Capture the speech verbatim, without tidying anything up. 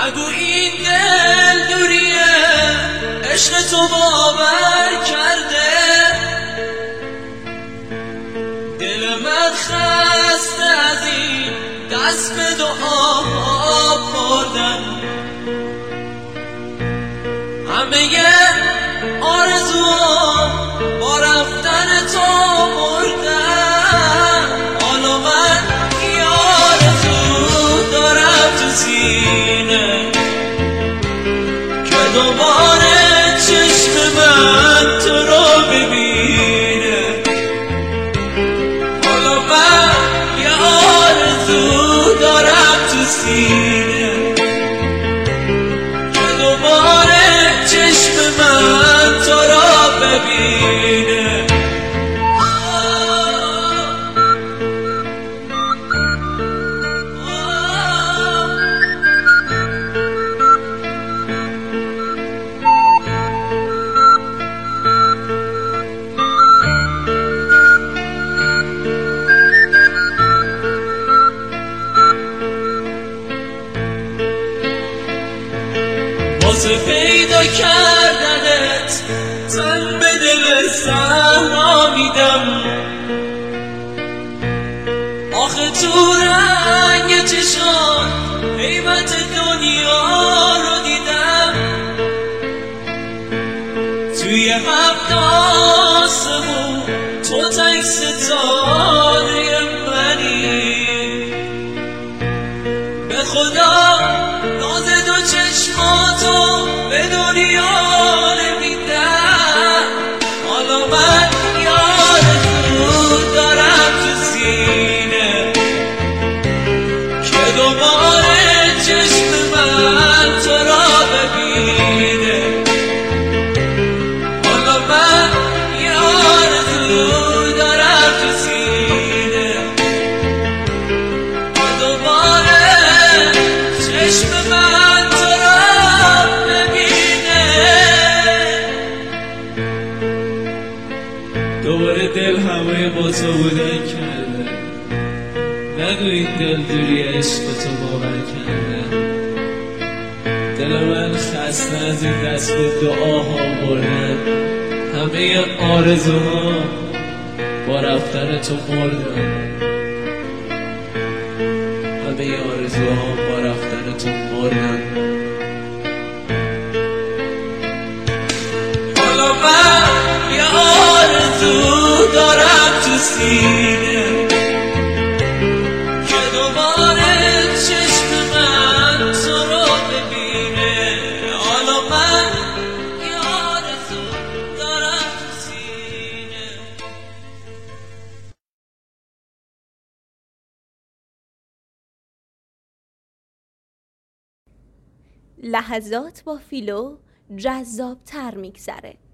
نگو این دل دوریه، عشق تو باور کرده. دل من خسته از این دست به دعا بردن، همه آرزوام با رفتن تو مردن. حالا من یه آرزو دارم تو سینه که دوباره چشم من تو رو ببینه. حالا من یه آرزو دارم تو سینه که دوباره چشم من تو رو ببینه. واسه پیدا کردنت تن به دل صحرا میدم. آخه تو رنگ چشان قیمت دنیا رو دیدم. توی هفت آسمون تو تک ستاره منی. به خدا ناز دو چشماتو به دنیا نمیدم. حالا من یه آرزو دارم تو سینه که دوباره چشم من تو را ببینه. حالا من یه آرزو دارم تو سینه که دوباره چشم من تو را ببینه. دوباره دل همه با تو بودن کرده. نگو این دل دوری عشق تو باور کرده. دل من خسته از این دست به دعاها بردن. همه آرزوها با رفتن تو مردن. همه آرزوها با رفتن تو مردن. حالا من یه آرزو دارم تو سینه که دوباره چشم من تو رو ببینه. حالا من یه آرزو دارم تو سینه. لحظات با فیلو جذاب‌تر میگذره.